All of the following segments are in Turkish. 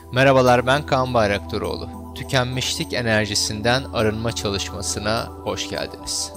Merhabalar, ben Kaan Bayraktaroğlu. Tükenmişlik enerjisinden arınma çalışmasına hoş geldiniz.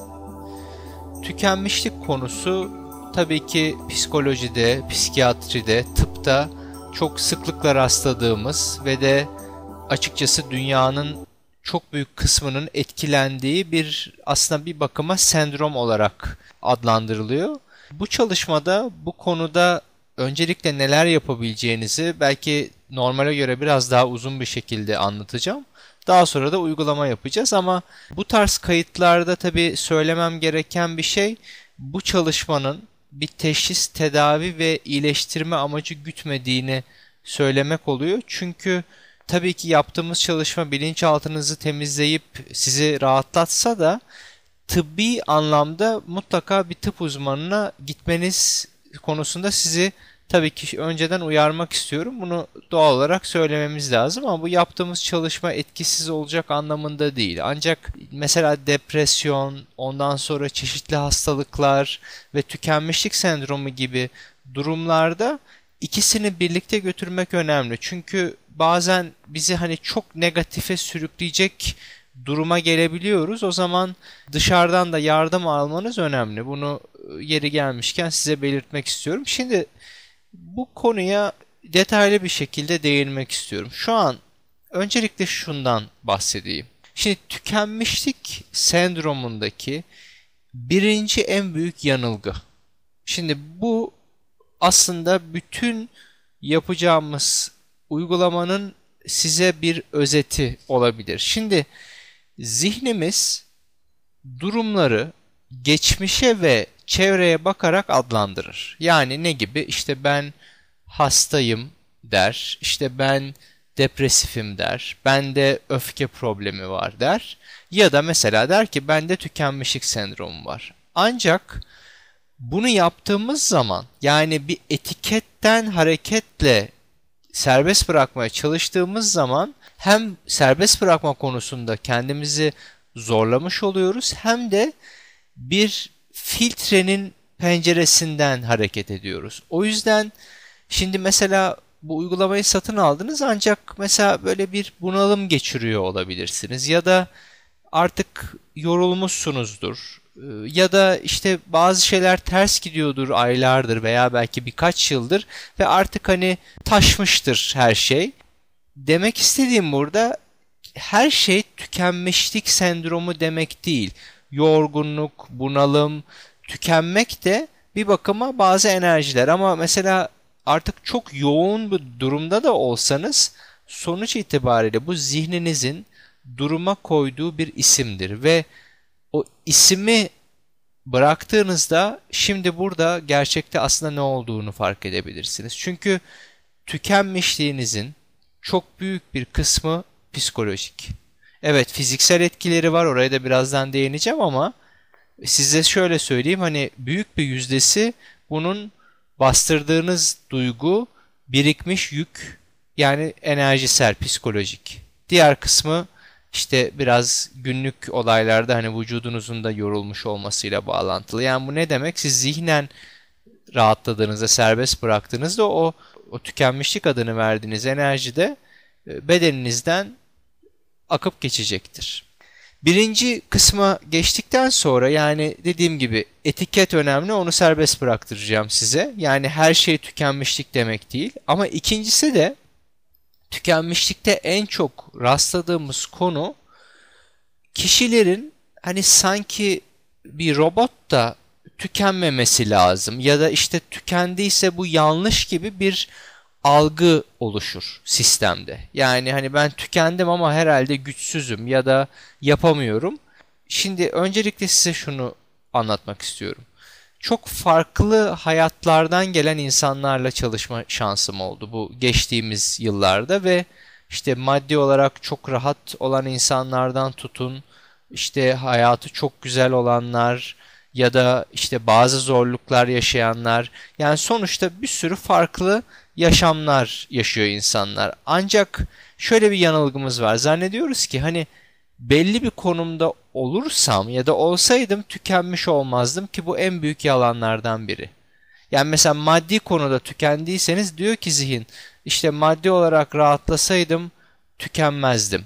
Tükenmişlik konusu tabii ki psikolojide, psikiyatride, tıpta çok sıklıkla rastladığımız ve de açıkçası dünyanın çok büyük kısmının etkilendiği aslında bir bakıma sendrom olarak adlandırılıyor. Bu çalışmada bu konuda öncelikle neler yapabileceğinizi belki normale göre biraz daha uzun bir şekilde anlatacağım. Daha sonra da uygulama yapacağız ama bu tarz kayıtlarda tabii söylemem gereken bir şey, bu çalışmanın bir teşhis, tedavi ve iyileştirme amacı gütmediğini söylemek oluyor. Çünkü tabii ki yaptığımız çalışma bilinçaltınızı temizleyip sizi rahatlatsa da tıbbi anlamda mutlaka bir tıp uzmanına gitmeniz konusunda sizi tabii ki önceden uyarmak istiyorum. Bunu doğal olarak söylememiz lazım ama bu yaptığımız çalışma etkisiz olacak anlamında değil. Ancak mesela depresyon, ondan sonra çeşitli hastalıklar ve tükenmişlik sendromu gibi durumlarda ikisini birlikte götürmek önemli. Çünkü bazen bizi hani çok negatife sürükleyecek duruma gelebiliyoruz. O zaman dışarıdan da yardım almanız önemli. Bunu yeri gelmişken size belirtmek istiyorum. Şimdi bu konuya detaylı bir şekilde değinmek istiyorum. Şu an öncelikle şundan bahsedeyim. Şimdi tükenmişlik sendromundaki birinci en büyük yanılgı. Şimdi bu aslında bütün yapacağımız uygulamanın size bir özeti olabilir. Şimdi zihnimiz durumları geçmişe ve çevreye bakarak adlandırır. Yani ne gibi? İşte ben hastayım der, işte ben depresifim der, bende öfke problemi var der ya da mesela der ki bende tükenmişlik sendromu var. Ancak bunu yaptığımız zaman yani bir etiketten hareketle serbest bırakmaya çalıştığımız zaman hem serbest bırakma konusunda kendimizi zorlamış oluyoruz hem de bir filtrenin penceresinden hareket ediyoruz. O yüzden şimdi mesela bu uygulamayı satın aldınız ancak mesela böyle bir bunalım geçiriyor olabilirsiniz ya da artık yorulmuşsunuzdur. Ya da işte bazı şeyler ters gidiyordur aylardır veya belki birkaç yıldır ve artık hani taşmıştır her şey. Demek istediğim burada her şey tükenmişlik sendromu demek değil. Yorgunluk, bunalım, tükenmek de bir bakıma bazı enerjiler ama mesela artık çok yoğun bir durumda da olsanız sonuç itibariyle bu zihninizin duruma koyduğu bir isimdir ve o ismi bıraktığınızda şimdi burada gerçekte aslında ne olduğunu fark edebilirsiniz. Çünkü tükenmişliğinizin çok büyük bir kısmı psikolojik. Evet, fiziksel etkileri var, oraya da birazdan değineceğim ama size şöyle söyleyeyim, hani büyük bir yüzdesi bunun bastırdığınız duygu, birikmiş yük, yani enerjisel, psikolojik. Diğer kısmı işte biraz günlük olaylarda hani vücudunuzun da yorulmuş olmasıyla bağlantılı. Yani bu ne demek? Siz zihnen rahatladığınızda, serbest bıraktığınızda o tükenmişlik adını verdiğiniz enerji de bedeninizden akıp geçecektir. Birinci kısma geçtikten sonra yani dediğim gibi etiket önemli, onu serbest bıraktıracağım size. Yani her şey tükenmişlik demek değil. Ama ikincisi de tükenmişlikte en çok rastladığımız konu kişilerin hani sanki bir robot da tükenmemesi lazım ya da işte tükendiyse bu yanlış gibi bir algı oluşur sistemde. Yani hani ben tükendim ama herhalde güçsüzüm ya da yapamıyorum. Şimdi öncelikle size şunu anlatmak istiyorum. Çok farklı hayatlardan gelen insanlarla çalışma şansım oldu bu geçtiğimiz yıllarda ve işte maddi olarak çok rahat olan insanlardan tutun, işte hayatı çok güzel olanlar ya da işte bazı zorluklar yaşayanlar. Yani sonuçta bir sürü farklı yaşamlar yaşıyor insanlar. Ancak şöyle bir yanılgımız var. Zannediyoruz ki hani belli bir konumda olursam ya da olsaydım tükenmiş olmazdım ki bu en büyük yalanlardan biri. Yani mesela maddi konuda tükendiyseniz diyor ki zihin, işte maddi olarak rahatlasaydım tükenmezdim.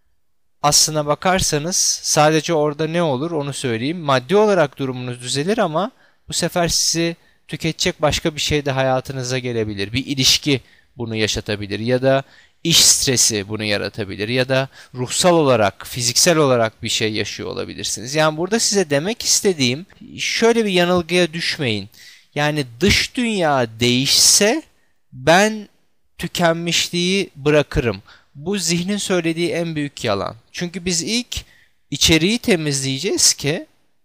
Aslına bakarsanız sadece orada ne olur onu söyleyeyim. Maddi olarak durumunuz düzelir ama bu sefer sizi tüketecek başka bir şey de hayatınıza gelebilir. Bir ilişki bunu yaşatabilir ya da iş stresi bunu yaratabilir ya da ruhsal olarak, fiziksel olarak bir şey yaşıyor olabilirsiniz. Yani burada size demek istediğim, şöyle bir yanılgıya düşmeyin. Yani dış dünya değişse ben tükenmişliği bırakırım. Bu zihnin söylediği en büyük yalan. Çünkü biz ilk içeriği temizleyeceğiz ki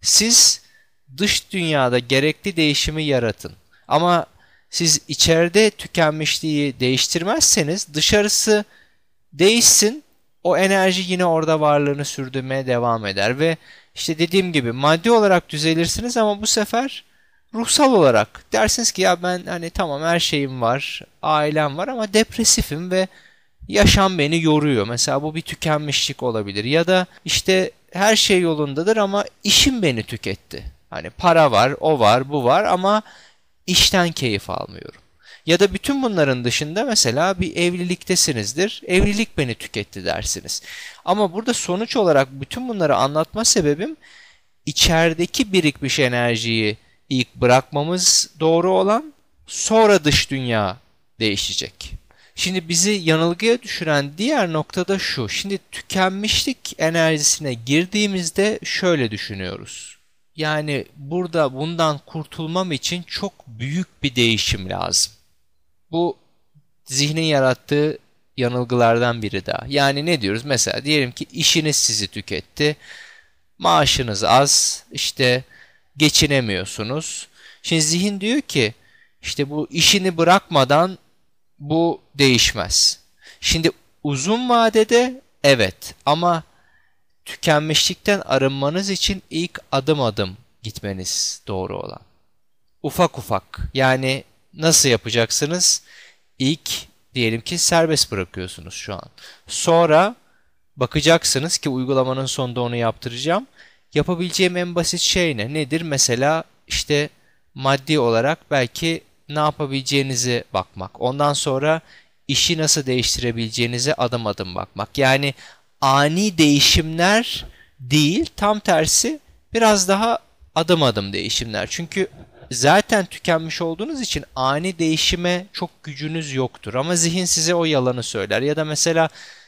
siz dış dünyada gerekli değişimi yaratın. Ama siz içeride tükenmişliği değiştirmezseniz dışarısı değişsin, o enerji yine orada varlığını sürdürmeye devam eder ve işte dediğim gibi maddi olarak düzelirsiniz ama bu sefer ruhsal olarak dersiniz ki ya ben hani tamam her şeyim var, ailem var ama depresifim ve yaşam beni yoruyor. Mesela bu bir tükenmişlik olabilir. Ya da işte her şey yolundadır ama işim beni tüketti. Hani para var, o var, bu var ama işten keyif almıyorum. Ya da bütün bunların dışında mesela bir evliliktesinizdir. Evlilik beni tüketti dersiniz. Ama burada sonuç olarak bütün bunları anlatma sebebim içerideki birikmiş enerjiyi ilk bırakmamız doğru olan, sonra dış dünya değişecek. Şimdi bizi yanılgıya düşüren diğer nokta da şu. Şimdi tükenmişlik enerjisine girdiğimizde şöyle düşünüyoruz. Yani burada bundan kurtulmam için çok büyük bir değişim lazım. Bu zihnin yarattığı yanılgılardan biri daha. Yani ne diyoruz? Mesela diyelim ki işiniz sizi tüketti. Maaşınız az, işte geçinemiyorsunuz. Şimdi zihin diyor ki işte bu işini bırakmadan bu değişmez. Şimdi uzun vadede evet ama tükenmişlikten arınmanız için ilk adım adım gitmeniz doğru olan. Ufak ufak. Yani nasıl yapacaksınız? İlk diyelim ki serbest bırakıyorsunuz şu an. Sonra bakacaksınız ki uygulamanın sonunda onu yaptıracağım. Yapabileceğim en basit şey ne? Nedir? Mesela işte maddi olarak belki ne yapabileceğinize bakmak. Ondan sonra işi nasıl değiştirebileceğinize adım adım bakmak. Yani ani değişimler değil, tam tersi biraz daha adım adım değişimler. Çünkü zaten tükenmiş olduğunuz için ani değişime çok gücünüz yoktur. Ama zihin size o yalanı söyler. Ya da mesela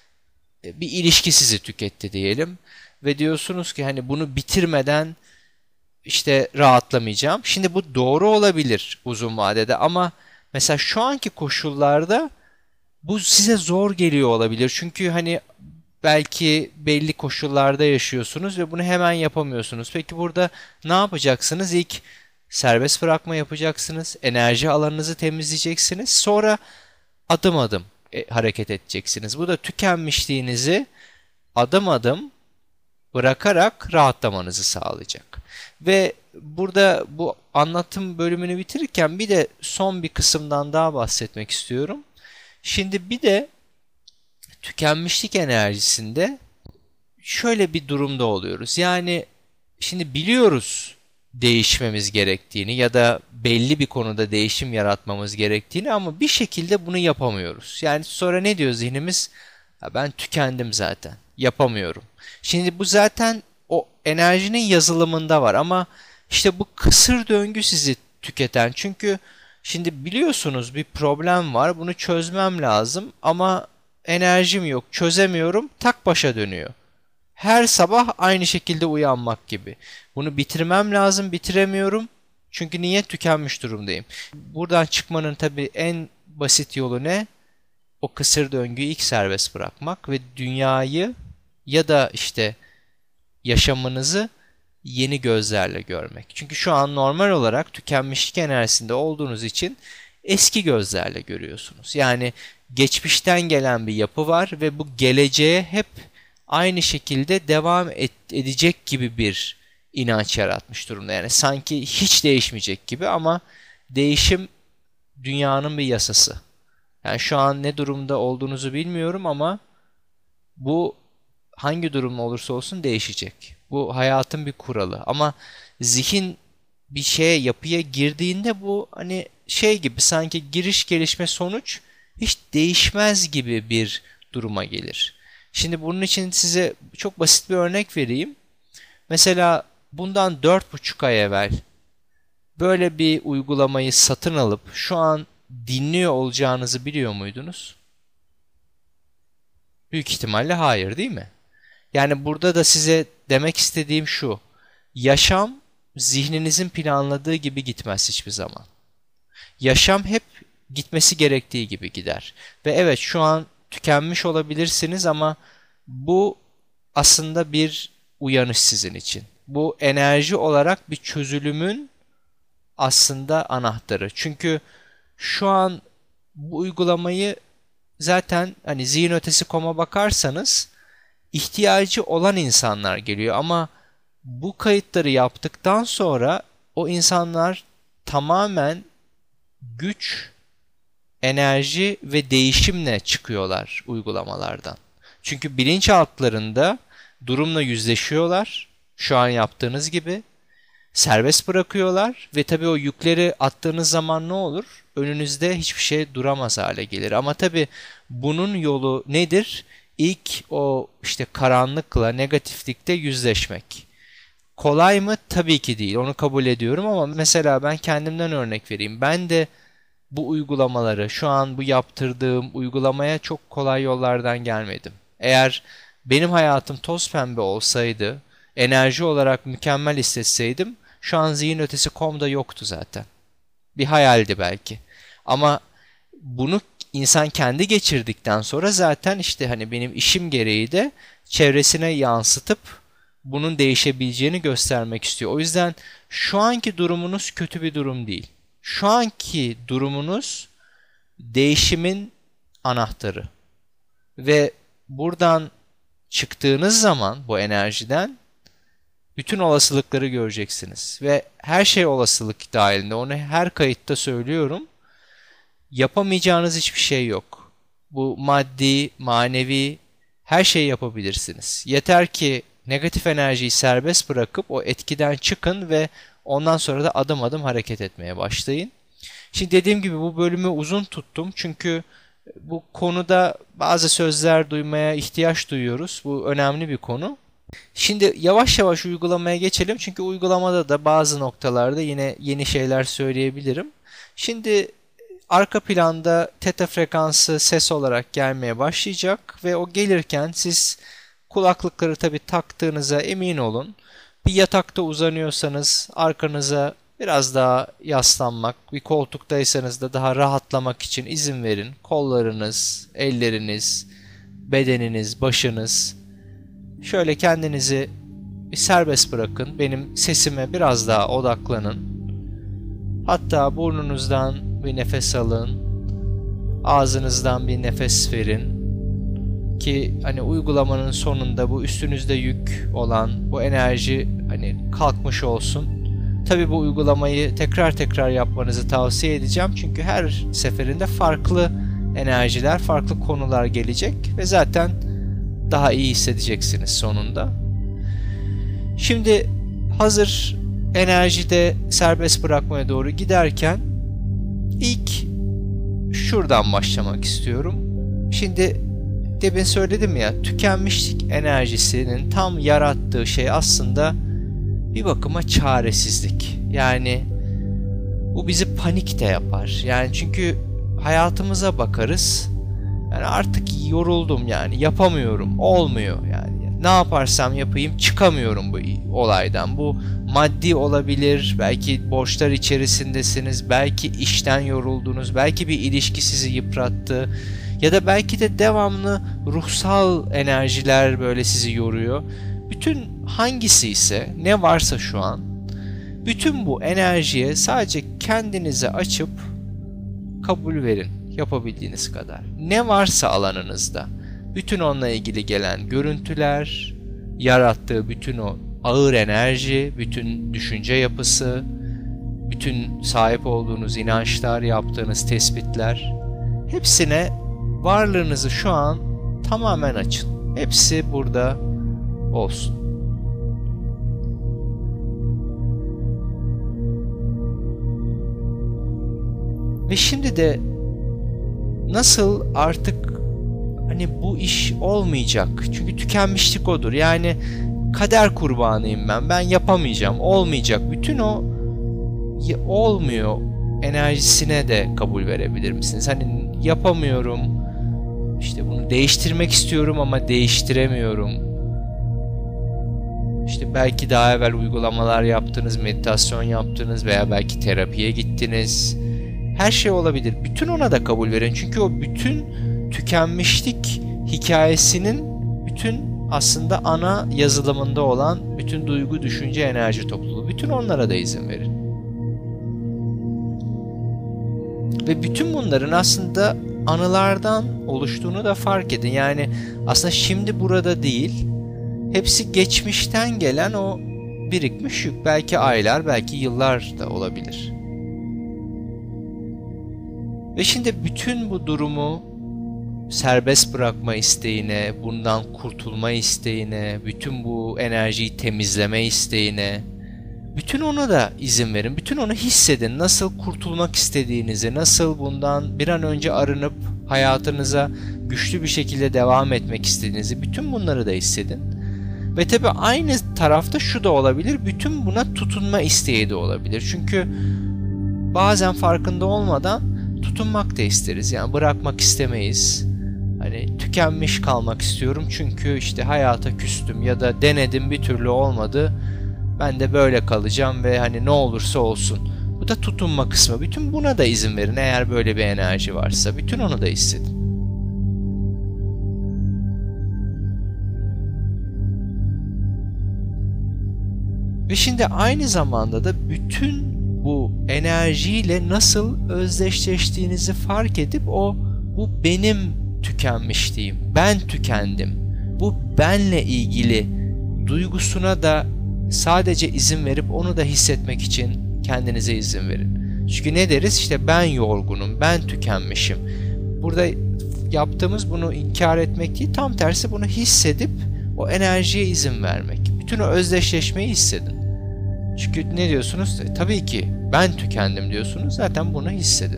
bir ilişki sizi tüketti diyelim ve diyorsunuz ki hani bunu bitirmeden işte rahatlamayacağım. Şimdi bu doğru olabilir uzun vadede ama mesela şu anki koşullarda bu size zor geliyor olabilir. Çünkü hani belki belli koşullarda yaşıyorsunuz ve bunu hemen yapamıyorsunuz. Peki burada ne yapacaksınız? İlk serbest bırakma yapacaksınız. Enerji alanınızı temizleyeceksiniz. Sonra adım adım hareket edeceksiniz. Bu da tükenmişliğinizi adım adım bırakarak rahatlamanızı sağlayacak. Ve burada bu anlatım bölümünü bitirirken bir de son bir kısımdan daha bahsetmek istiyorum. Şimdi bir de tükenmişlik enerjisinde şöyle bir durumda oluyoruz. Yani şimdi biliyoruz değişmemiz gerektiğini ya da belli bir konuda değişim yaratmamız gerektiğini ama bir şekilde bunu yapamıyoruz. Yani sonra ne diyor zihnimiz? Ya ben tükendim zaten. Yapamıyorum. Şimdi bu zaten o enerjinin yazılımında var ama işte bu kısır döngü sizi tüketen. Çünkü şimdi biliyorsunuz bir problem var. Bunu çözmem lazım ama enerjim yok. Çözemiyorum. Tak başa dönüyor. Her sabah aynı şekilde uyanmak gibi. Bunu bitirmem lazım, bitiremiyorum. Çünkü niye? Tükenmiş durumdayım. Buradan çıkmanın tabii en basit yolu ne? O kısır döngüyü ilk serbest bırakmak ve dünyayı ya da işte yaşamınızı yeni gözlerle görmek. Çünkü şu an normal olarak tükenmişlik enerjisinde olduğunuz için eski gözlerle görüyorsunuz. Yani geçmişten gelen bir yapı var ve bu geleceğe hep aynı şekilde devam edecek gibi bir inanç yaratmış durumda. Yani sanki hiç değişmeyecek gibi ama değişim dünyanın bir yasası. Yani şu an ne durumda olduğunuzu bilmiyorum ama bu hangi durum olursa olsun değişecek. Bu hayatın bir kuralı ama zihin bir şeye, yapıya girdiğinde bu hani şey gibi, sanki giriş gelişme sonuç hiç değişmez gibi bir duruma gelir. Şimdi bunun için size çok basit bir örnek vereyim. Mesela bundan 4,5 ay evvel böyle bir uygulamayı satın alıp şu an dinliyor olacağınızı biliyor muydunuz? Büyük ihtimalle hayır, değil mi? Yani burada da size demek istediğim şu: yaşam zihninizin planladığı gibi gitmez hiçbir zaman. Yaşam hep gitmesi gerektiği gibi gider. Ve evet, şu an tükenmiş olabilirsiniz ama bu aslında bir uyanış sizin için. Bu enerji olarak bir çözülümün aslında anahtarı. Çünkü şu an bu uygulamayı zaten hani zihinötesi.com'a bakarsanız ihtiyacı olan insanlar geliyor ama bu kayıtları yaptıktan sonra o insanlar tamamen güç, enerji ve değişimle çıkıyorlar uygulamalardan. Çünkü bilinçaltlarında durumla yüzleşiyorlar. Şu an yaptığınız gibi serbest bırakıyorlar ve tabii o yükleri attığınız zaman ne olur? Önünüzde hiçbir şey duramaz hale gelir. Ama tabii bunun yolu nedir? İlk o işte karanlıkla, negatiflikte yüzleşmek. Kolay mı? Tabii ki değil. Onu kabul ediyorum ama mesela ben kendimden örnek vereyim. Ben de bu uygulamaları, şu an bu yaptırdığım uygulamaya çok kolay yollardan gelmedim. Eğer benim hayatım toz pembe olsaydı, enerji olarak mükemmel hissetseydim, şu an zihinötesi.com'da yoktu zaten. Bir hayaldi belki. Ama bunu insan kendi geçirdikten sonra zaten işte hani benim işim gereği de çevresine yansıtıp bunun değişebileceğini göstermek istiyor. O yüzden şu anki durumunuz kötü bir durum değil. Şu anki durumunuz değişimin anahtarı. Ve buradan çıktığınız zaman bu enerjiden bütün olasılıkları göreceksiniz. Ve her şey olasılık dahilinde. Onu her kayıtta söylüyorum. Yapamayacağınız hiçbir şey yok. Bu maddi, manevi her şeyi yapabilirsiniz. Yeter ki negatif enerjiyi serbest bırakıp o etkiden çıkın ve ondan sonra da adım adım hareket etmeye başlayın. Şimdi dediğim gibi bu bölümü uzun tuttum çünkü bu konuda bazı sözler duymaya ihtiyaç duyuyoruz. Bu önemli bir konu. Şimdi yavaş yavaş uygulamaya geçelim çünkü uygulamada da bazı noktalarda yine yeni şeyler söyleyebilirim. Şimdi arka planda teta frekansı ses olarak gelmeye başlayacak ve o gelirken siz kulaklıkları tabii taktığınıza emin olun. Bir yatakta uzanıyorsanız arkanıza biraz daha yaslanmak, bir koltuktaysanız da daha rahatlamak için izin verin. Kollarınız, elleriniz, bedeniniz, başınız. Şöyle kendinizi bir serbest bırakın. Benim sesime biraz daha odaklanın. Hatta burnunuzdan bir nefes alın. Ağzınızdan bir nefes verin. Ki hani uygulamanın sonunda bu üstünüzde yük olan bu enerji hani kalkmış olsun. Tabii bu uygulamayı tekrar tekrar yapmanızı tavsiye edeceğim. Çünkü her seferinde farklı enerjiler, farklı konular gelecek ve zaten daha iyi hissedeceksiniz sonunda. Şimdi hazır enerjide serbest bırakmaya doğru giderken ilk şuradan başlamak istiyorum. Şimdi demin söyledim ya, tükenmişlik enerjisinin tam yarattığı şey aslında bir bakıma çaresizlik. Yani bu bizi panik de yapar. Yani çünkü hayatımıza bakarız. Yani artık yoruldum, yani yapamıyorum, olmuyor yani. Ne yaparsam yapayım çıkamıyorum bu olaydan. Bu maddi olabilir, belki borçlar içerisindesiniz, belki işten yoruldunuz, belki bir ilişki sizi yıprattı. Ya da belki de devamlı ruhsal enerjiler böyle sizi yoruyor. Bütün hangisi ise, ne varsa şu an, bütün bu enerjiye sadece kendinize açıp kabul verin yapabildiğiniz kadar. Ne varsa alanınızda, bütün onunla ilgili gelen görüntüler, yarattığı bütün o ağır enerji, bütün düşünce yapısı, bütün sahip olduğunuz inançlar, yaptığınız tespitler, hepsine varlığınızı şu an tamamen açın. Hepsi burada olsun. Ve şimdi de nasıl artık hani bu iş olmayacak. Çünkü tükenmişlik odur. Yani kader kurbanıyım ben. Ben yapamayacağım. Olmayacak. Bütün o olmuyor enerjisine de kabul verebilir misiniz? Hani yapamıyorum. İşte bunu değiştirmek istiyorum ama değiştiremiyorum. İşte belki daha evvel uygulamalar yaptınız, meditasyon yaptınız veya belki terapiye gittiniz. Her şey olabilir. Bütün ona da kabul verin. Çünkü o bütün tükenmişlik hikayesinin bütün aslında ana yazılımında olan bütün duygu, düşünce, enerji topluluğu. Bütün onlara da izin verin. Ve bütün bunların aslında anılardan oluştuğunu da fark edin. Yani aslında şimdi burada değil, hepsi geçmişten gelen o birikmiş yük. Belki aylar, belki yıllar da olabilir. Ve şimdi bütün bu durumu serbest bırakma isteğine, bundan kurtulma isteğine, bütün bu enerjiyi temizleme isteğine, bütün ona da izin verin. Bütün onu hissedin. Nasıl kurtulmak istediğinizi, nasıl bundan bir an önce arınıp hayatınıza güçlü bir şekilde devam etmek istediğinizi, bütün bunları da hissedin. Ve tabi aynı tarafta şu da olabilir, bütün buna tutunma isteği de olabilir. Çünkü bazen farkında olmadan tutunmak da isteriz. Yani bırakmak istemeyiz. Hani tükenmiş kalmak istiyorum çünkü işte hayata küstüm ya da denedim bir türlü olmadı. Ben de böyle kalacağım ve hani ne olursa olsun. Bu da tutunma kısmı. Bütün buna da izin verin eğer böyle bir enerji varsa. Bütün onu da hissedin. Ve şimdi aynı zamanda da bütün bu enerjiyle nasıl özdeşleştiğinizi fark edip bu benim tükenmişliğim, ben tükendim. Bu benle ilgili duygusuna da sadece izin verip onu da hissetmek için kendinize izin verin. Çünkü ne deriz? İşte ben yorgunum, ben tükenmişim. Burada yaptığımız bunu inkar etmek değil, tam tersi bunu hissedip o enerjiye izin vermek. Bütün o özdeşleşmeyi hissedin. Çünkü ne diyorsunuz? Tabii ki ben tükendim diyorsunuz. Zaten bunu hissedin.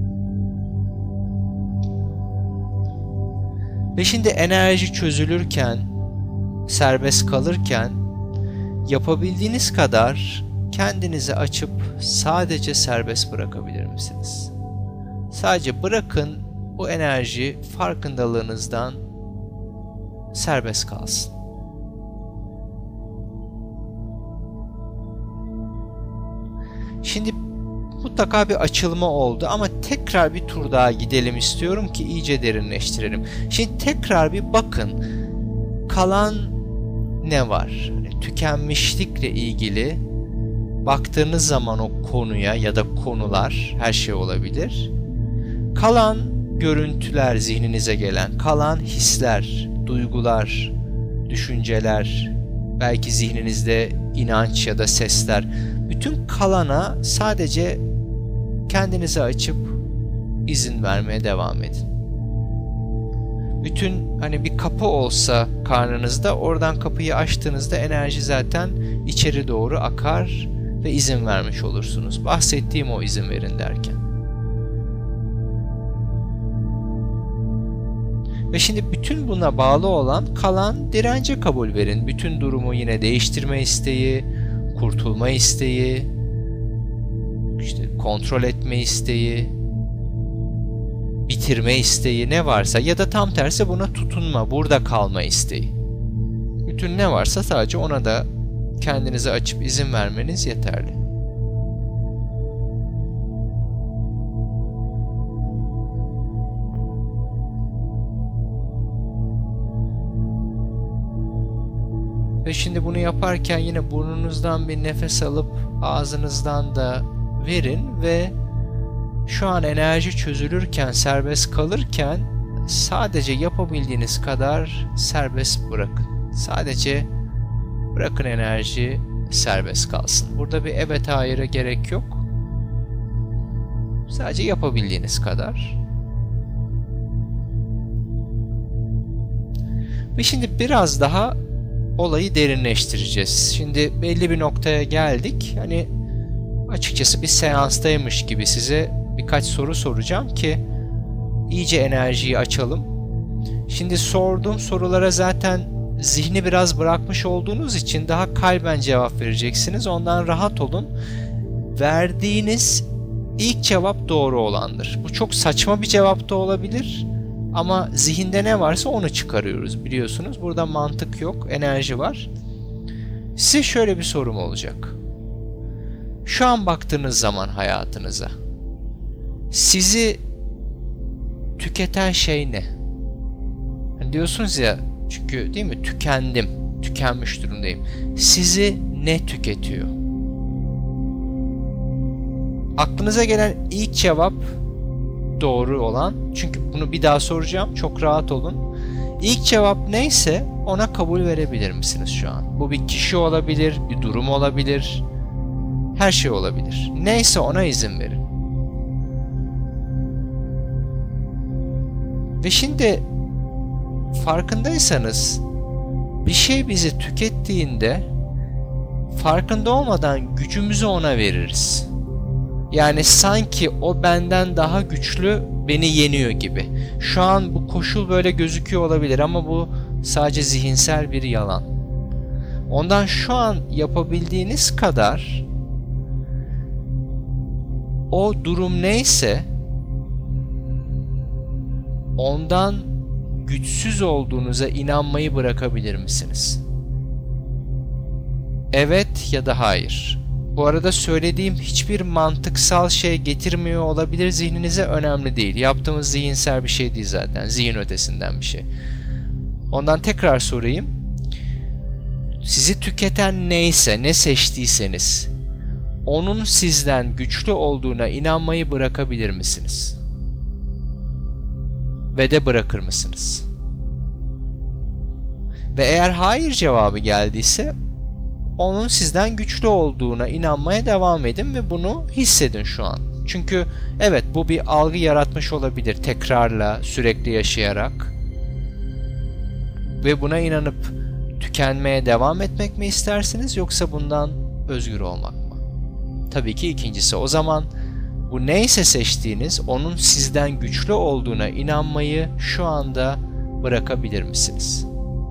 Ve şimdi enerji çözülürken, serbest kalırken yapabildiğiniz kadar kendinizi açıp sadece serbest bırakabilir misiniz? Sadece bırakın bu enerji farkındalığınızdan serbest kalsın. Şimdi mutlaka bir açılma oldu ama tekrar bir tur daha gidelim istiyorum ki iyice derinleştirelim. Şimdi tekrar bir bakın. Kalan ne var? Hani tükenmişlikle ilgili baktığınız zaman o konuya ya da konular, her şey olabilir. Kalan görüntüler, zihninize gelen, kalan hisler, duygular, düşünceler, belki zihninizde inanç ya da sesler. Bütün kalana sadece kendinizi açıp izin vermeye devam edin. Bütün hani bir kapı olsa karnınızda, oradan kapıyı açtığınızda enerji zaten içeri doğru akar ve izin vermiş olursunuz. Bahsettiğim o izin verin derken. Ve şimdi bütün buna bağlı olan kalan dirence kabul verin. Bütün durumu yine değiştirme isteği, kurtulma isteği, işte kontrol etme isteği, bitirme isteği ne varsa ya da tam tersi buna tutunma, burada kalma isteği. Bütün ne varsa sadece ona da kendinize açıp izin vermeniz yeterli. Ve şimdi bunu yaparken yine burnunuzdan bir nefes alıp ağzınızdan da verin ve şu an enerji çözülürken, serbest kalırken sadece yapabildiğiniz kadar serbest bırakın. Sadece bırakın enerji serbest kalsın. Burada bir evet hayır'a gerek yok. Sadece yapabildiğiniz kadar. Ve şimdi biraz daha olayı derinleştireceğiz. Şimdi belli bir noktaya geldik. Hani açıkçası bir seanstaymış gibi size bir birkaç soru soracağım ki iyice enerjiyi açalım. Şimdi sorduğum sorulara zaten zihni biraz bırakmış olduğunuz için daha kalben cevap vereceksiniz. Ondan rahat olun. Verdiğiniz ilk cevap doğru olandır. Bu çok saçma bir cevap da olabilir ama zihinde ne varsa onu çıkarıyoruz, biliyorsunuz. Burada mantık yok, enerji var. Size şöyle bir sorum olacak. Şu an baktığınız zaman hayatınıza, sizi tüketen şey ne? Hani diyorsunuz ya, çünkü değil mi? Tükendim, tükenmiş durumdayım. Sizi ne tüketiyor? Aklınıza gelen ilk cevap doğru olan. Çünkü bunu bir daha soracağım. Çok rahat olun. İlk cevap neyse ona kabul verebilir misiniz şu an? Bu bir kişi olabilir, bir durum olabilir. Her şey olabilir. Neyse ona izin verin. Ve şimdi farkındaysanız bir şey bizi tükettiğinde farkında olmadan gücümüzü ona veririz. Yani sanki o benden daha güçlü, beni yeniyor gibi. Şu an bu koşul böyle gözüküyor olabilir ama bu sadece zihinsel bir yalan. Ondan şu an yapabildiğiniz kadar o durum neyse ondan güçsüz olduğunuza inanmayı bırakabilir misiniz? Evet ya da hayır. Bu arada söylediğim hiçbir mantıksal şey getirmiyor olabilir zihninize, önemli değil. Yaptığımız zihinsel bir şey değil zaten. Zihin ötesinden bir şey. Ondan tekrar sorayım. Sizi tüketen neyse, ne seçtiyseniz, onun sizden güçlü olduğuna inanmayı bırakabilir misiniz? Ve de bırakır mısınız? Ve eğer hayır cevabı geldiyse onun sizden güçlü olduğuna inanmaya devam edin ve bunu hissedin şu an. Çünkü evet, bu bir algı yaratmış olabilir tekrarla, sürekli yaşayarak. Ve buna inanıp tükenmeye devam etmek mi istersiniz yoksa bundan özgür olmak mı? Tabii ki ikincisi. O zaman bu neyse seçtiğiniz onun sizden güçlü olduğuna inanmayı şu anda bırakabilir misiniz?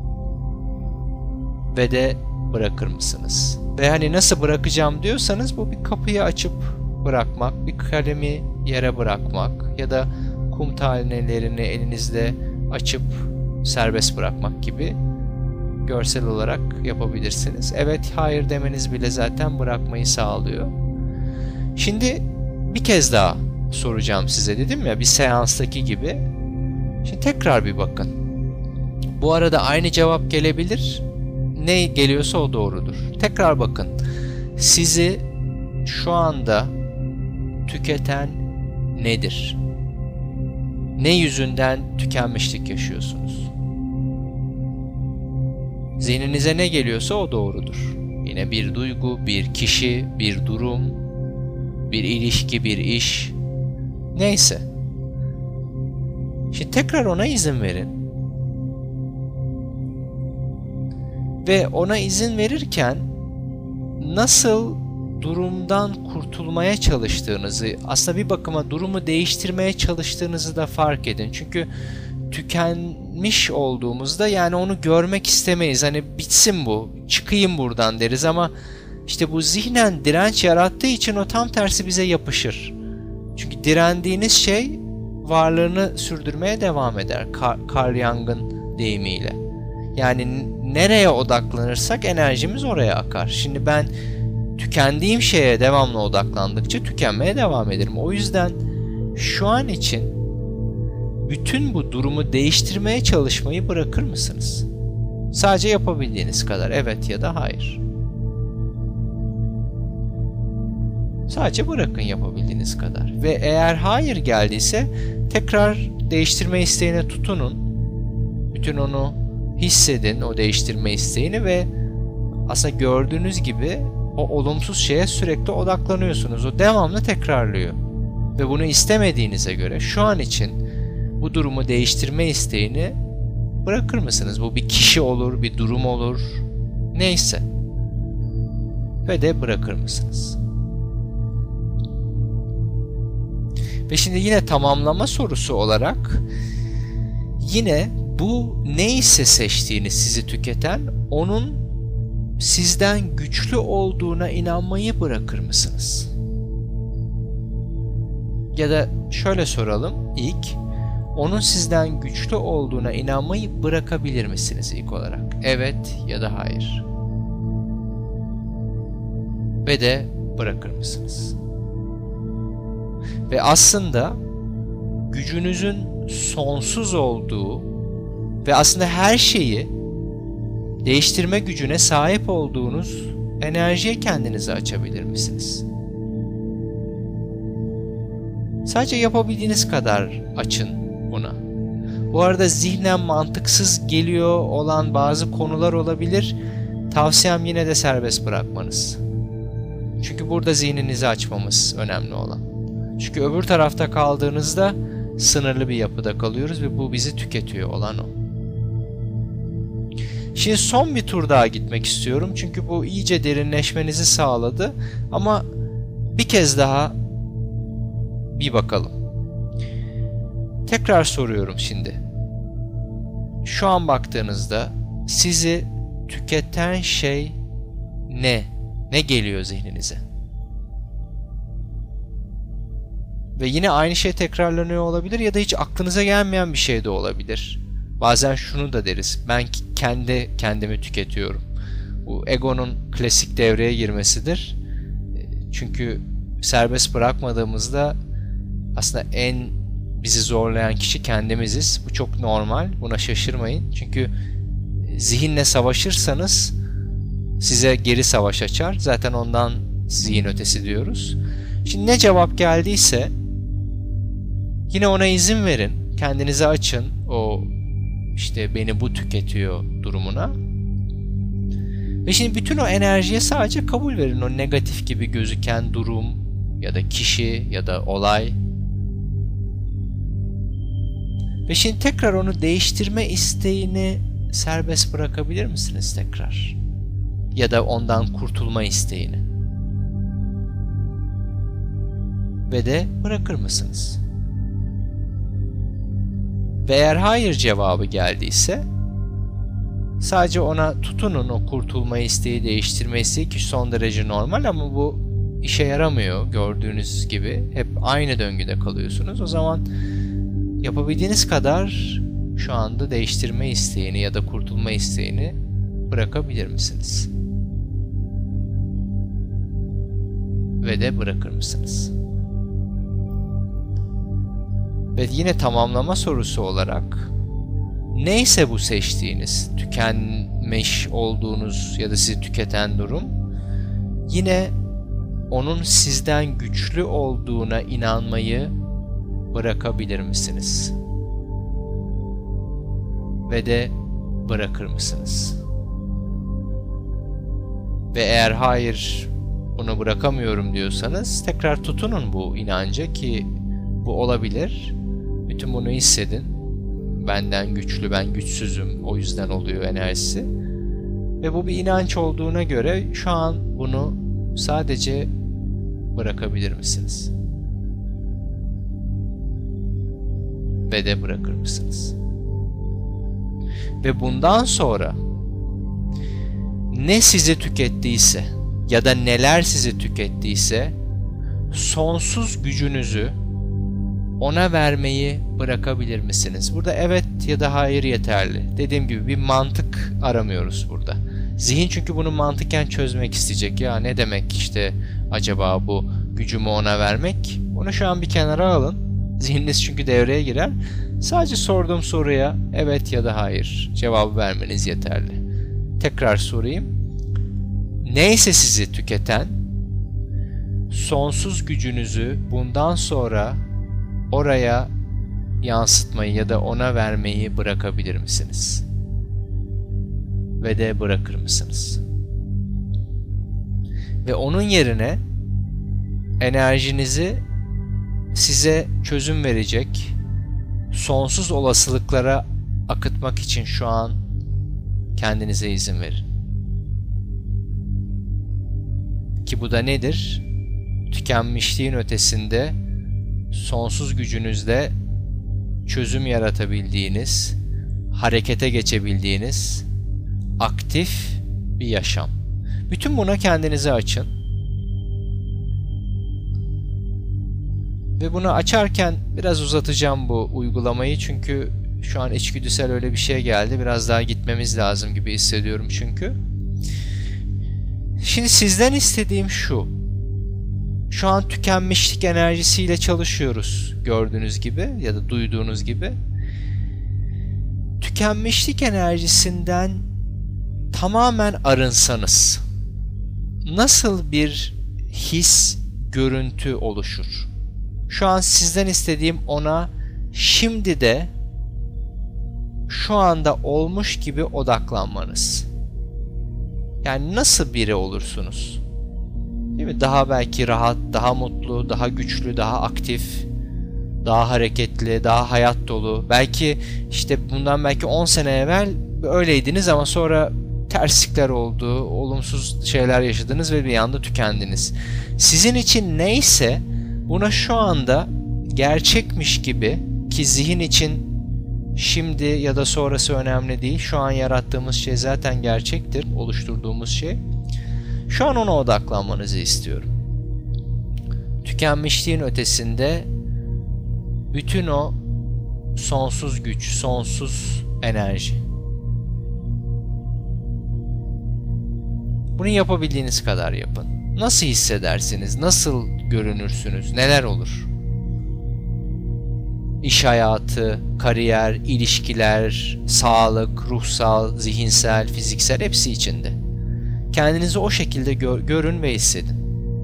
Ve de bırakır mısınız? Ve hani nasıl bırakacağım diyorsanız bu bir kapıyı açıp bırakmak, bir kalemi yere bırakmak ya da kum tanelerini elinizde açıp serbest bırakmak gibi görsel olarak yapabilirsiniz. Evet, hayır demeniz bile zaten bırakmayı sağlıyor. Şimdi bir kez daha soracağım size, dedim ya, bir seanstaki gibi. Şimdi tekrar bir bakın. Bu arada aynı cevap gelebilir. Ne geliyorsa o doğrudur. Tekrar bakın. Sizi şu anda tüketen nedir? Ne yüzünden tükenmişlik yaşıyorsunuz? Zihninize ne geliyorsa o doğrudur. Yine bir duygu, bir kişi, bir durum, bir ilişki, bir iş. Neyse. Şimdi tekrar ona izin verin. Ve ona izin verirken nasıl durumdan kurtulmaya çalıştığınızı, aslında bir bakıma durumu değiştirmeye çalıştığınızı da fark edin. Çünkü tükenmiş olduğumuzda yani onu görmek istemeyiz. Hani bitsin bu, çıkayım buradan deriz ama işte bu zihnen direnç yarattığı için o tam tersi bize yapışır. Çünkü direndiğiniz şey varlığını sürdürmeye devam eder. Carl Jung'ın deyimiyle. Yani nereye odaklanırsak enerjimiz oraya akar. Şimdi ben tükendiğim şeye devamlı odaklandıkça tükenmeye devam ederim. O yüzden şu an için bütün bu durumu değiştirmeye çalışmayı bırakır mısınız? Sadece yapabildiğiniz kadar, evet ya da hayır. Sadece bırakın yapabildiğiniz kadar. Ve eğer hayır geldiyse tekrar değiştirme isteğine tutunun. Bütün onu hissedin, o değiştirme isteğini ve aslında gördüğünüz gibi o olumsuz şeye sürekli odaklanıyorsunuz. O devamlı tekrarlıyor. Ve bunu istemediğinize göre şu an için bu durumu değiştirme isteğini bırakır mısınız? Bu bir kişi olur, bir durum olur, neyse. Ve de bırakır mısınız? Ve şimdi yine tamamlama sorusu olarak yine bu neyse seçtiğiniz sizi tüketen, onun sizden güçlü olduğuna inanmayı bırakır mısınız? Ya da şöyle soralım ilk, onun sizden güçlü olduğuna inanmayı bırakabilir misiniz ilk olarak? Evet ya da hayır. Ve de bırakır mısınız? Ve aslında gücünüzün sonsuz olduğu ve aslında her şeyi değiştirme gücüne sahip olduğunuz enerjiye kendinizi açabilir misiniz? Sadece yapabildiğiniz kadar açın buna. Bu arada zihnen mantıksız geliyor olan bazı konular olabilir. Tavsiyem yine de serbest bırakmanız. Çünkü burada zihninizi açmamız önemli olan. Çünkü öbür tarafta kaldığınızda sınırlı bir yapıda kalıyoruz ve bu bizi tüketiyor olan o. Şimdi son bir tur daha gitmek istiyorum. Çünkü bu iyice derinleşmenizi sağladı. Ama bir kez daha bir bakalım. Tekrar soruyorum şimdi. Şu an baktığınızda sizi tüketen şey ne? Ne geliyor zihninize? Ve yine aynı şey tekrarlanıyor olabilir ya da hiç aklınıza gelmeyen bir şey de olabilir. Bazen şunu da deriz. Ben kendimi tüketiyorum. Bu egonun klasik devreye girmesidir. Çünkü serbest bırakmadığımızda aslında en bizi zorlayan kişi kendimiziz. Bu çok normal. Buna şaşırmayın. Çünkü zihinle savaşırsanız size geri savaş açar. Zaten ondan zihin ötesi diyoruz. Şimdi ne cevap geldiyse yine ona izin verin. Kendinizi açın o işte beni bu tüketiyor durumuna. Ve şimdi bütün o enerjiye sadece kabul verin. O negatif gibi gözüken durum ya da kişi ya da olay. Ve şimdi tekrar onu değiştirme isteğini serbest bırakabilir misiniz tekrar? Ya da ondan kurtulma isteğini. Ve de bırakır mısınız? Ve eğer hayır cevabı geldiyse sadece ona tutunun, o kurtulma isteği, değiştirme isteği ki son derece normal ama bu işe yaramıyor gördüğünüz gibi. Hep aynı döngüde kalıyorsunuz. O zaman yapabildiğiniz kadar şu anda değiştirme isteğini ya da kurtulma isteğini bırakabilir misiniz? Ve de bırakır mısınız? Ve yine tamamlama sorusu olarak neyse bu seçtiğiniz, tükenmiş olduğunuz ya da sizi tüketen durum, yine onun sizden güçlü olduğuna inanmayı bırakabilir misiniz? Ve de bırakır mısınız? Ve eğer hayır bunu bırakamıyorum diyorsanız tekrar tutunun bu inanca ki bu olabilir. Bütün bunu hissedin. Benden güçlü, ben güçsüzüm. O yüzden oluyor enerjisi. Ve bu bir inanç olduğuna göre şu an bunu sadece bırakabilir misiniz? Ve de bırakır mısınız? Ve bundan sonra ne sizi tükettiyse ya da neler sizi tükettiyse sonsuz gücünüzü ona vermeyi bırakabilir misiniz? Burada evet ya da hayır yeterli. Dediğim gibi bir mantık aramıyoruz burada. Zihin çünkü bunu mantıken çözmek isteyecek. Ya ne demek işte acaba bu gücümü ona vermek? Onu şu an bir kenara alın. Zihniniz çünkü devreye girer. Sadece sorduğum soruya evet ya da hayır cevabı vermeniz yeterli. Tekrar sorayım. Neyse sizi tüketen, sonsuz gücünüzü bundan sonra oraya yansıtmayı ya da ona vermeyi bırakabilir misiniz? Ve de bırakır mısınız? Ve onun yerine enerjinizi size çözüm verecek sonsuz olasılıklara akıtmak için şu an kendinize izin verin. Ki bu da nedir? Tükenmişliğin ötesinde sonsuz gücünüzle çözüm yaratabildiğiniz, harekete geçebildiğiniz aktif bir yaşam. Bütün buna kendinizi açın. Ve bunu açarken biraz uzatacağım bu uygulamayı çünkü şu an içgüdüsel öyle bir şey geldi. Biraz daha gitmemiz lazım gibi hissediyorum çünkü. Şimdi sizden istediğim şu. Şu an tükenmişlik enerjisiyle çalışıyoruz gördüğünüz gibi ya da duyduğunuz gibi. Tükenmişlik enerjisinden tamamen arınsanız nasıl bir his, görüntü oluşur? Şu an sizden istediğim ona şimdi de şu anda olmuş gibi odaklanmanız. Yani nasıl biri olursunuz? Değil mi? Daha belki rahat, daha mutlu, daha güçlü, daha aktif, daha hareketli, daha hayat dolu. Belki işte bundan belki 10 sene evvel öyleydiniz ama sonra terslikler oldu, olumsuz şeyler yaşadınız ve bir anda tükendiniz. Sizin için neyse buna şu anda gerçekmiş gibi, ki zihin için şimdi ya da sonrası önemli değil. Şu an yarattığımız şey zaten gerçektir, oluşturduğumuz şey. Şu an ona odaklanmanızı istiyorum. Tükenmişliğin ötesinde bütün o sonsuz güç, sonsuz enerji. Bunu yapabildiğiniz kadar yapın. Nasıl hissedersiniz? Nasıl görünürsünüz? Neler olur? İş hayatı, kariyer, ilişkiler, sağlık, ruhsal, zihinsel, fiziksel hepsi içinde. Kendinizi o şekilde görün ve hissedin.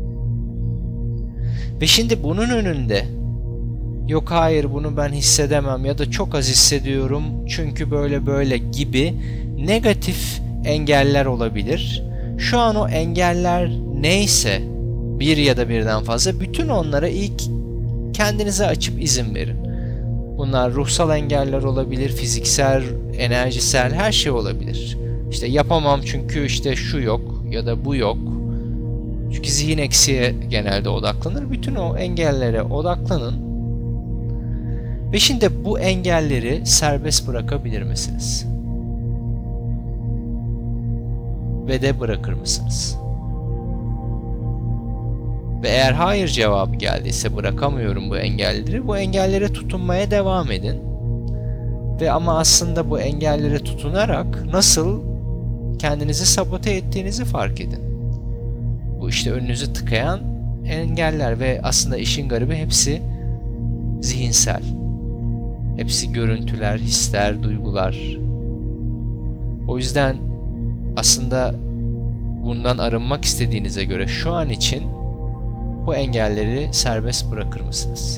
Ve şimdi bunun önünde yok hayır bunu ben hissedemem ya da çok az hissediyorum çünkü böyle böyle gibi negatif engeller olabilir. Şu an o engeller neyse bir ya da birden fazla bütün onlara ilk kendinize açıp izin verin. Bunlar ruhsal engeller olabilir, fiziksel, enerjisel her şey olabilir. İşte yapamam çünkü işte şu yok ya da bu yok. Çünkü zihin eksiğe genelde odaklanır. Bütün o engellere odaklanın. Ve şimdi bu engelleri serbest bırakabilir misiniz? Ve de bırakır mısınız? Ve eğer hayır cevabı geldiyse bırakamıyorum bu engelleri, bu engellere tutunmaya devam edin. Ve ama aslında bu engellere tutunarak nasıl kendinizi sabote ettiğinizi fark edin. Bu işte önünüzü tıkayan engeller ve aslında işin garibi hepsi zihinsel. Hepsi görüntüler, hisler, duygular. O yüzden aslında bundan arınmak istediğinize göre şu an için bu engelleri serbest bırakır mısınız?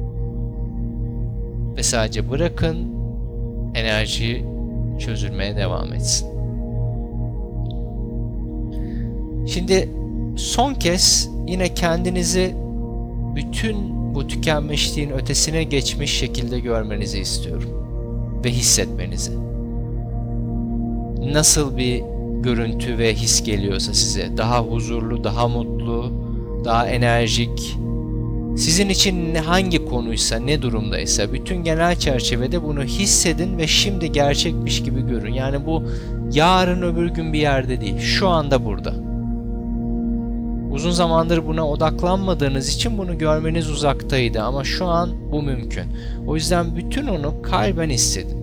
Ve sadece bırakın, enerji çözülmeye devam etsin. Şimdi son kez yine kendinizi bütün bu tükenmişliğin ötesine geçmiş şekilde görmenizi istiyorum. Ve hissetmenizi. Nasıl bir görüntü ve his geliyorsa size, daha huzurlu, daha mutlu, daha enerjik, sizin için hangi konuysa, ne durumdaysa bütün genel çerçevede bunu hissedin ve şimdi gerçekmiş gibi görün. Yani bu yarın öbür gün bir yerde değil, şu anda burada. Uzun zamandır buna odaklanmadığınız için bunu görmeniz uzaktaydı ama şu an bu mümkün. O yüzden bütün onu kalben hissedin.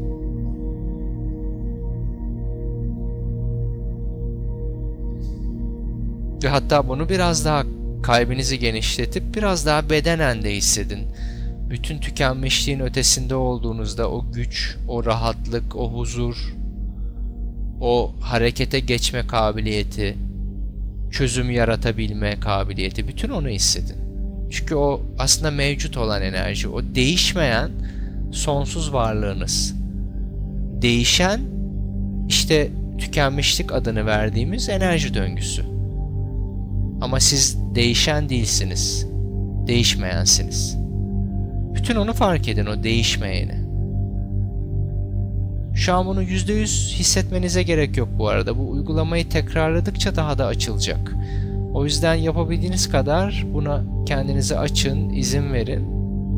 Ve hatta bunu biraz daha kalbinizi genişletip biraz daha bedenen de hissedin. Bütün tükenmişliğin ötesinde olduğunuzda o güç, o rahatlık, o huzur, o harekete geçme kabiliyeti, çözüm yaratabilme kabiliyeti, bütün onu hissedin. Çünkü o aslında mevcut olan enerji, o değişmeyen sonsuz varlığınız. Değişen işte tükenmişlik adını verdiğimiz enerji döngüsü. Ama siz değişen değilsiniz. Değişmeyensiniz. Bütün onu fark edin, o değişmeyeni. Şu an bunu %100 hissetmenize gerek yok bu arada. Bu uygulamayı tekrarladıkça daha da açılacak. O yüzden yapabildiğiniz kadar buna kendinizi açın, izin verin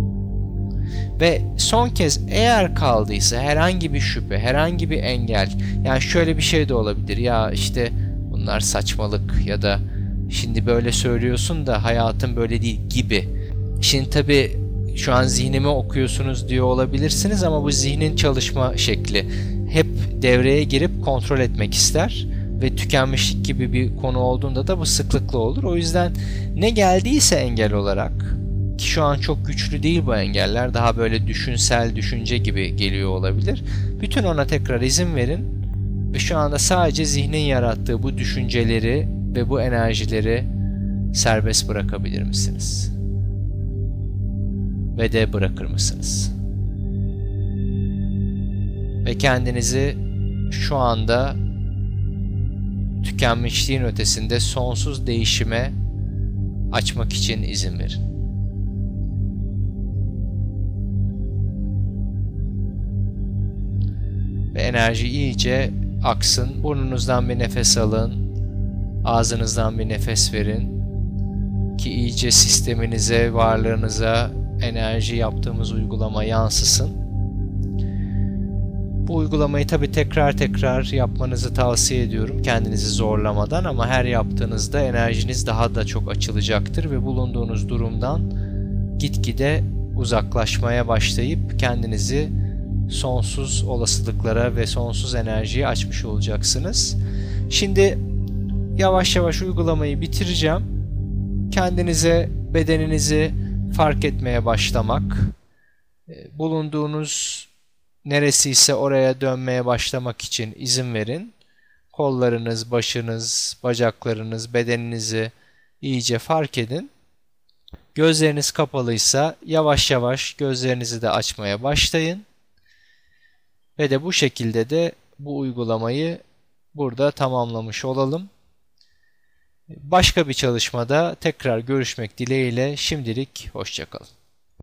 Ve son kez eğer kaldıysa herhangi bir şüphe, herhangi bir engel, yani şöyle bir şey de olabilir. Ya işte bunlar saçmalık ya da şimdi böyle söylüyorsun da hayatın böyle değil gibi. Şimdi tabii şu an zihnimi okuyorsunuz diyor olabilirsiniz ama bu zihnin çalışma şekli. Hep devreye girip kontrol etmek ister ve tükenmişlik gibi bir konu olduğunda da bu sıklıkla olur. O yüzden ne geldiyse engel olarak, ki şu an çok güçlü değil bu engeller, daha böyle düşünsel, düşünce gibi geliyor olabilir. Bütün ona tekrar izin verin ve şu anda sadece zihnin yarattığı bu düşünceleri ve bu enerjileri serbest bırakabilir misiniz? Ve de bırakır mısınız? Ve kendinizi şu anda tükenmişliğin ötesinde sonsuz değişime açmak için izin verin. Ve enerji iyice aksın. Burnunuzdan bir nefes alın. Ağzınızdan bir nefes verin. Ki iyice sisteminize, varlığınıza enerji yaptığımız uygulama yansısın. Bu uygulamayı tabii tekrar yapmanızı tavsiye ediyorum, kendinizi zorlamadan, ama her yaptığınızda enerjiniz daha da çok açılacaktır ve bulunduğunuz durumdan gitgide uzaklaşmaya başlayıp kendinizi sonsuz olasılıklara ve sonsuz enerjiye açmış olacaksınız. Şimdi yavaş yavaş uygulamayı bitireceğim. Kendinize, bedeninizi fark etmeye başlamak, bulunduğunuz neresiyse oraya dönmeye başlamak için izin verin. Kollarınız, başınız, bacaklarınız, bedeninizi iyice fark edin. Gözleriniz kapalıysa yavaş yavaş gözlerinizi de açmaya başlayın. Ve de bu şekilde de bu uygulamayı burada tamamlamış olalım. Başka bir çalışmada tekrar görüşmek dileğiyle şimdilik hoşça kalın.